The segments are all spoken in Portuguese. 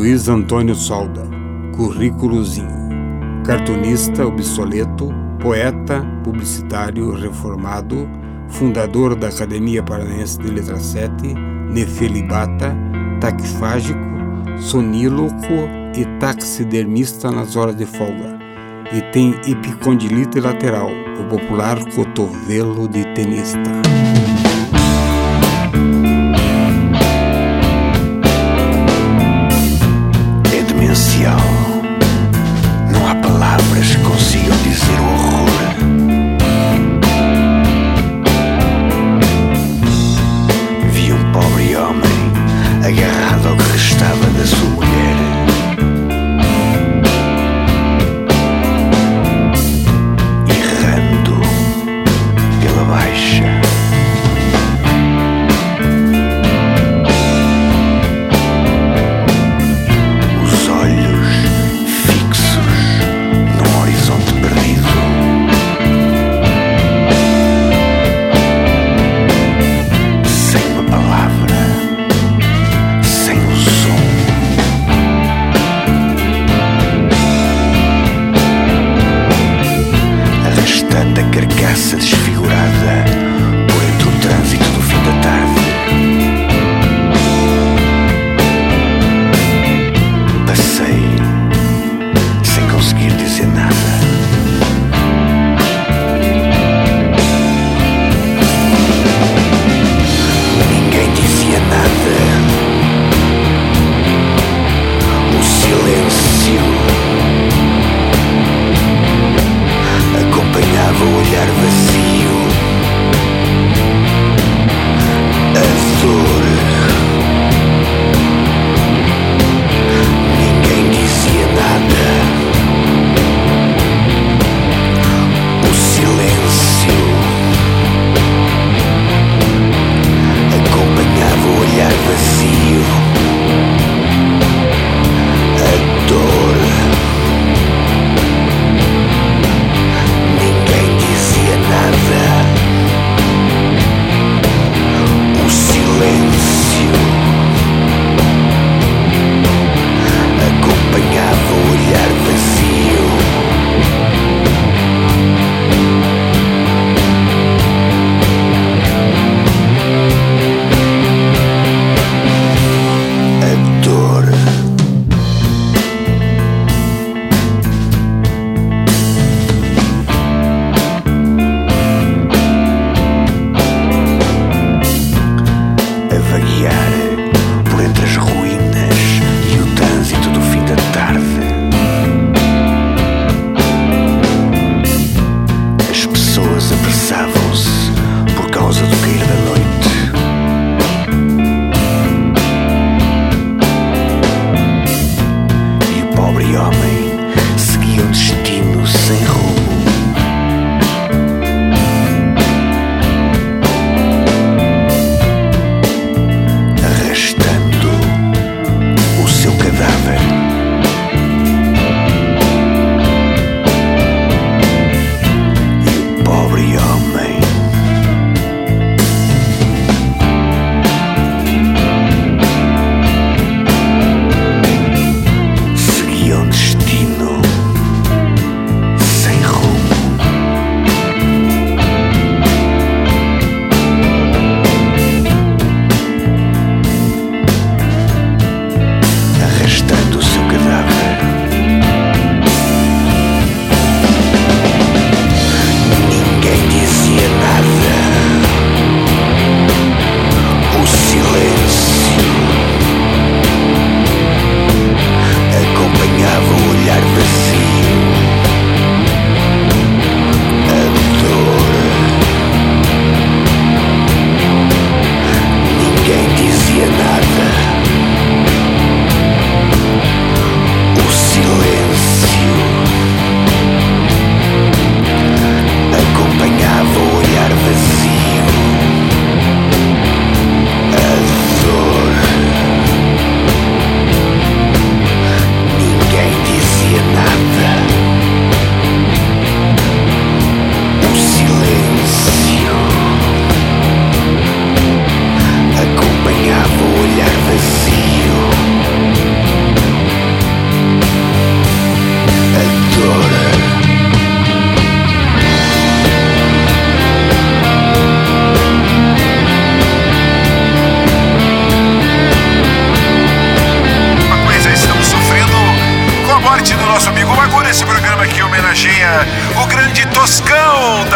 Luiz Antônio Solda, currículozinho. Cartunista obsoleto, poeta, publicitário reformado, fundador da Academia Paranaense de Letra 7, nefelibata, taquifágico, soníloco e taxidermista nas horas de folga. E tem epicondilite lateral, o popular cotovelo de tenista. É demencial. Não há palavras que consigam dizer o horror. Vi um pobre homem agarrado ao que restava da sua mulher. Errando pela baixa. Os olhos fixos num horizonte perdido. Sem uma palavra, sem um som. Arrastando a carcaça desfigurada por entre o trânsito do fim da tarde. Passei sem conseguir dizer nada. Ninguém dizia nada. O silêncio acompanhava o olhar vazio. A dor. Ninguém dizia nada. O silêncio acompanhava o olhar vazio. A dor. Ninguém dizia nada. O silêncio acompanhava o olhar vazio. A dor. A vaguear por entre as ruínas e o trânsito do fim da tarde. As pessoas apressavam-se por causa do cair da noite. E o pobre homem seguia um destino sem rumo.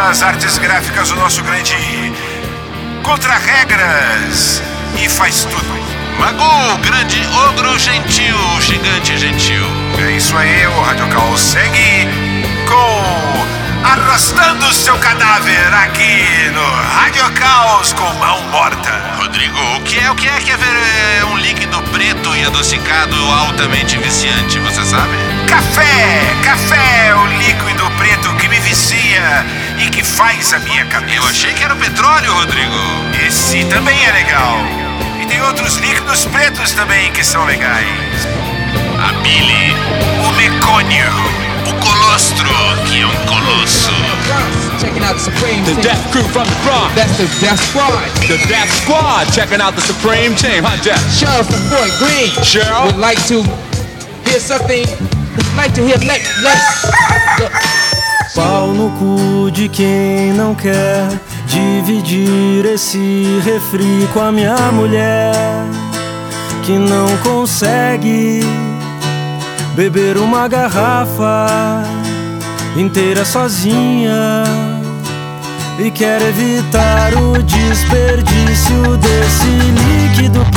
das artes gráficas, o nosso grande contra-regras e faz tudo. Magu, grande ogro gentil, gigante gentil. É isso aí, o Rádio Caos segue com arrastando seu cadáver aqui no Rádio Caos com mão morta. Rodrigo, o que é quer ver um líquido preto e adocicado altamente viciante, você sabe? Café, o líquido preto que me vicia e que faz a minha cabeça. Eu achei que era o petróleo, Rodrigo. Esse também é legal. E tem outros líquidos pretos também que são legais. A bile, o mecônio, o colostro, que é um colosso. Checking out the Supreme The team. Death Crew from the Bronx. That's the Death Squad. The Death Squad checking out the Supreme team. Huh, Jeff? Cheryl from Fort Greene. Cheryl? Would like to hear something. Like to hear let's Pau no cu de quem não quer dividir esse refri com a minha mulher, que não consegue beber uma garrafa inteira sozinha e quer evitar o desperdício desse líquido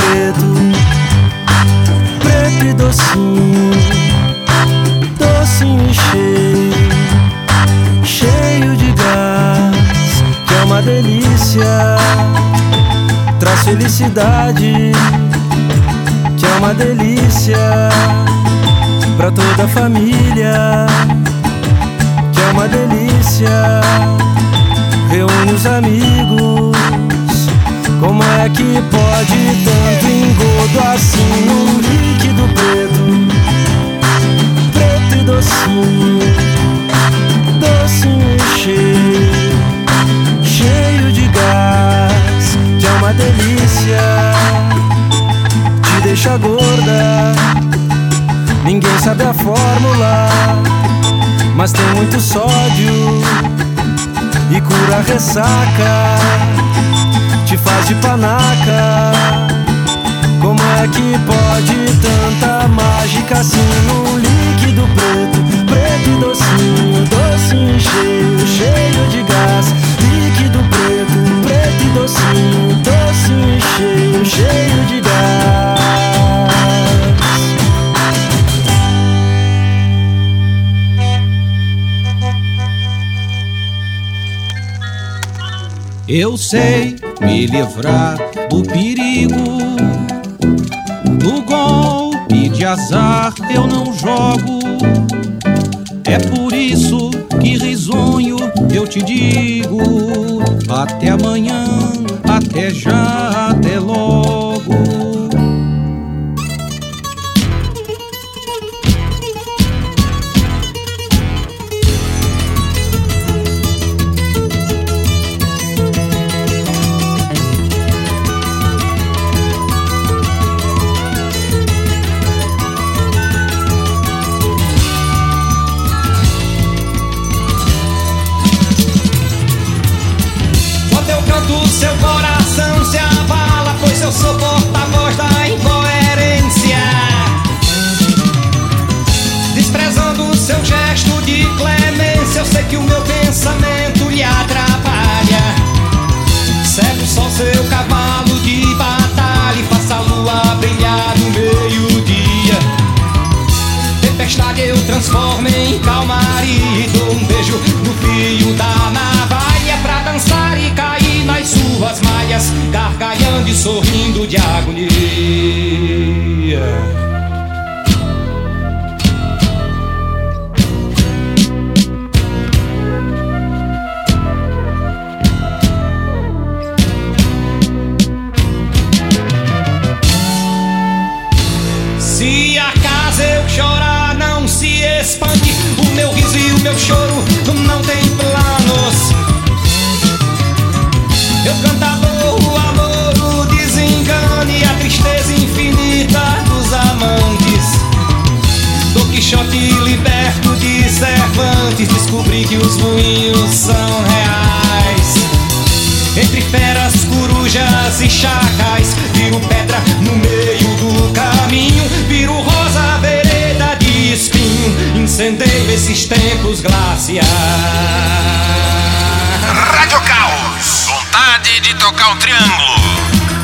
preto e docinho, docinho e cheio de gás, que é uma delícia, traz felicidade, que é uma delícia pra toda a família, que é uma delícia, reúne os amigos. Como é que pode tanto engodo assim num líquido preto e docinho, docinho e cheio de gás, que é uma delícia, te deixa gorda. Ninguém sabe a fórmula, mas tem muito sódio e cura a ressaca, te faz de panaca. Como é que pode tanta mágica assim num líquido preto e docinho, docinho e cheio de gás, líquido preto e docinho, docinho e cheio de gás. Eu sei me livrar do perigo, no golpe de azar eu não jogo. É por isso que risonho eu te digo: até amanhã, até já, até logo. Seu coração se abala, pois eu sou porta-voz da incoerência. Desprezando seu gesto de clemência, eu sei que o meu pensamento lhe atrapalha. Segue só seu cavalo de batalha e faça a lua brilhar no meio-dia. Tempestade eu transformo em calmaria e dou um beijo no fio da navalha pra dançar e cair nas suas malhas, gargalhando e sorrindo de agonia. Se acaso eu chorar, não se espante, o meu riso e o meu choro não tem planos. Eu cantador, o amor, o desengano e a tristeza infinita dos amantes. Don Quixote liberto de Cervantes, descobri que os moinhos são reais. Entre feras, corujas e chacais, viro pedra no meio do caminho, viro rosa vereda de espinho, incendeio esses tempos glaciais. Rádio Caos. Vontade de tocar um triângulo.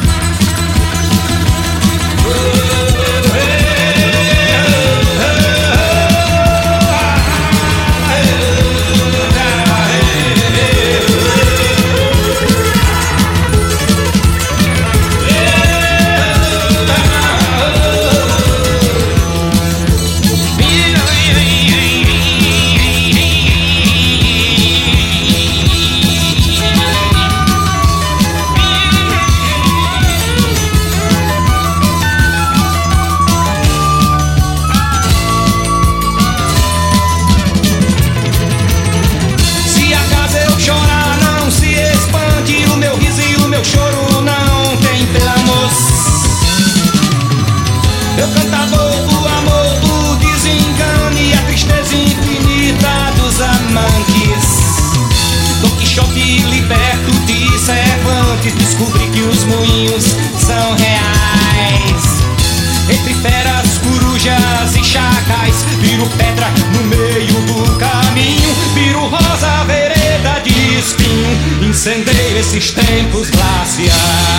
Eu cantador do amor, do desengano e a tristeza infinita dos amantes. Don Quixote liberto de Cervantes, descobri que os moinhos são reais. Entre feras, corujas e chacais, viro pedra no meio do caminho, viro rosa, vereda de espinho, incendeio esses tempos glaciais.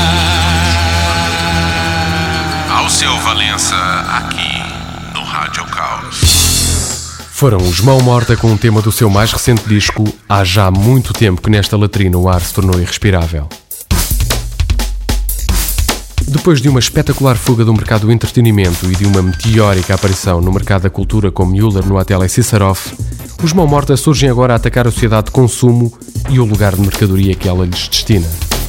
Alceu Valença, aqui no Rádio Caos. Foram os Mão Morta com um tema do seu mais recente disco. Há já muito tempo que nesta latrina o ar se tornou irrespirável. Depois de uma espetacular fuga do mercado do entretenimento e de uma meteórica aparição no mercado da cultura com Müller no Hotel Cíceroff, os Mão Morta surgem agora a atacar a sociedade de consumo e o lugar de mercadoria que ela lhes destina.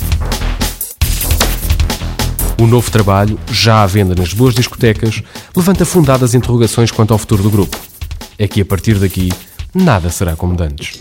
O novo trabalho, já à venda nas boas discotecas, levanta fundadas interrogações quanto ao futuro do grupo. É que a partir daqui, nada será como dantes.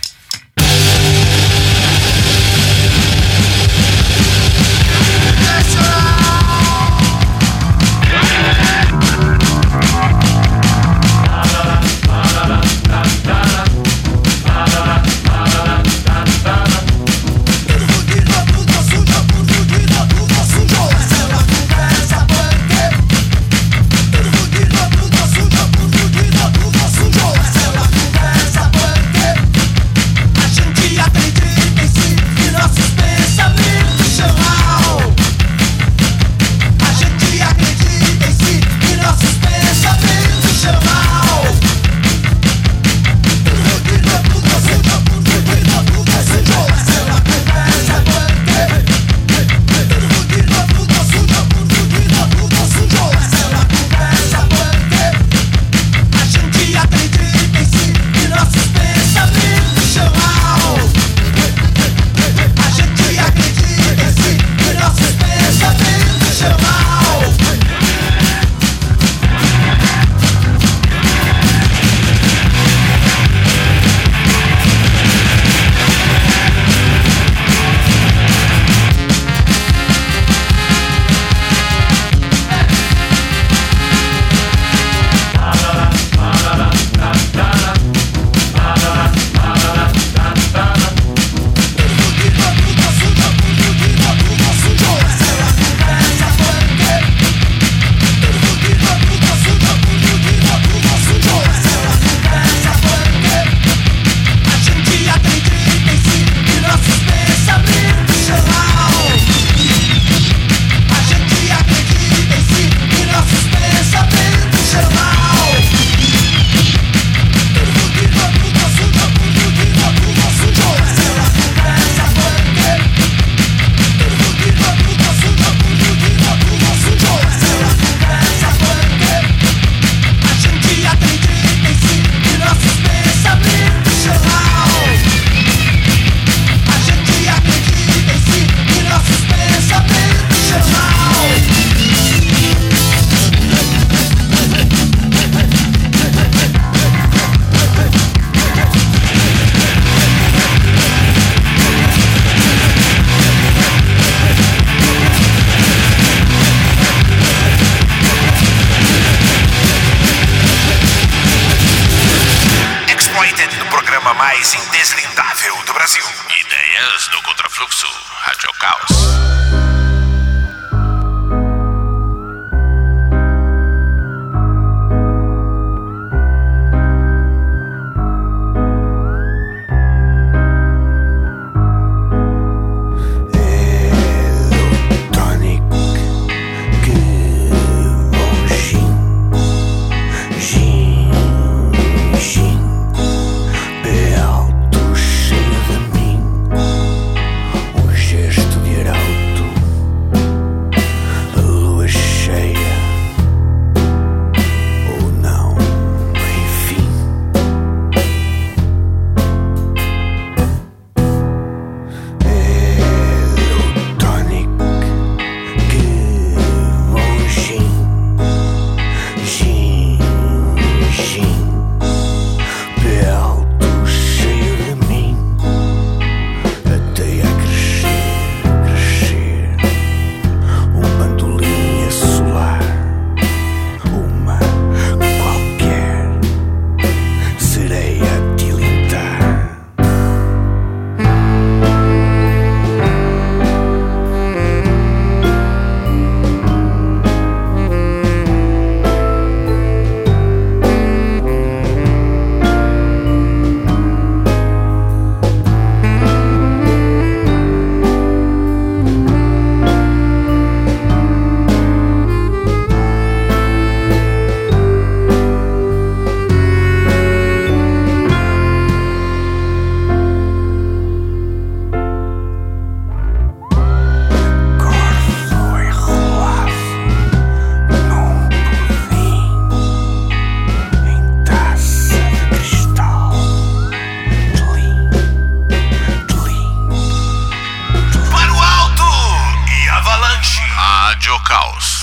mais indeslindável do Brasil. Ideias no Contrafluxo, Rádio Caos. Caos.